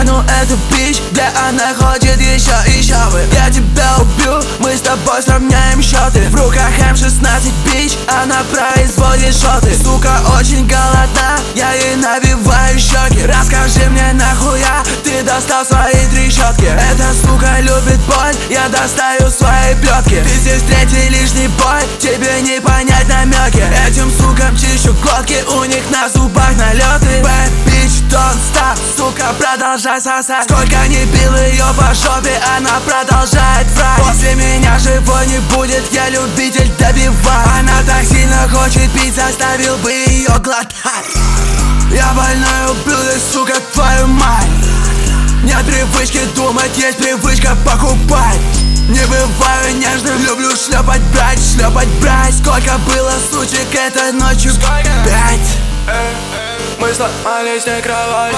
ну это бич, где она хочет еще и еще бы. Я тебя убью, мы с тобой сравняем счеты. В руках М16 бич, она производит шоты. Сука очень голодна, я ей набиваю щеки. Расскажи мне нахуя ты достал свои трещотки. Эта сука любит боль, я достаю свои плетки. Ты здесь третий лишний бой, тебе не понять намеки. Этим сукам чищу глотки, у них на зубах налеты. Bad bitch, don't stop, сука, продолжай сосать. Сколько не бил ее по жопе, она продолжает врать. После меня живой не будет, я любитель добивать. Она так сильно хочет пить, заставил бы ее глотать. Я больной ублюдок, сука, твою мать. Нет привычки думать, есть привычка покупать. Не бываю нежным, люблю шлепать брать. Сколько было сучек этой ночью? 5. Мы сломались на кровать,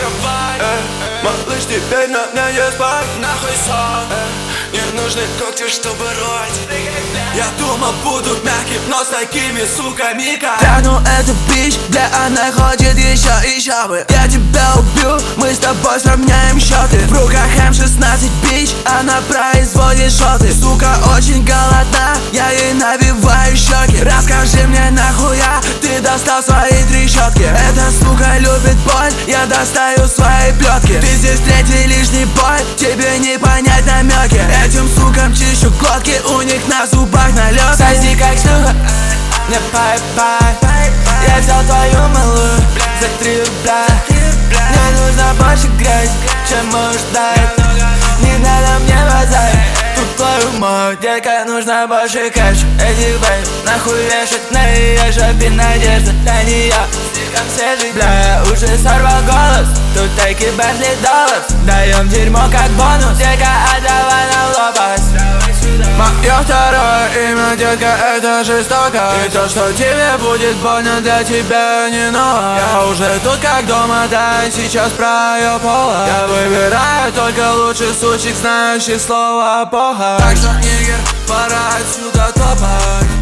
малыш, теперь на мне не спать. Нахуй сон, не нужны когти, чтобы рвать. я думал буду мягким, но с такими суками как. Да ну это бич, где она хочет еще и еще бы. Я тебя убью, мы с тобой сравняем счеты. В руках М16 бич, она производит шоты. Сука очень голодна, я ей набиваю щеки. Расскажи мне нахуя ты достал свои трещотки. Эта сука любит боль, я достаю свои плетки. Ты здесь третий лишний бой, тебе не понять намеки. Этим сукам чищу глотки, у них на зубах налет. Сойди как шлюха, не пай-пай. Я взял твою малую за 3 рубля. Мне нужно больше грязь, чем можешь дать. Не надо мне базарить, тут твою мать. Детка, нужно больше кэш. Этих бэйб нахуй вешать на ее жопе надежда. Да не я, слишком свежий. Бля, уже сорвал голос, тут такие Бентли долларов. Даем дерьмо как бонус, детка, отдавай нам лопас. Мое второе имя, детка, это жестоко. И то, что тебе будет больно, для тебя не ново. Я уже тут как дома, да, и сейчас про ее поло. Я выбираю только лучших сучек, знающих слово похоть. Так что, нигер, пора отсюда топать.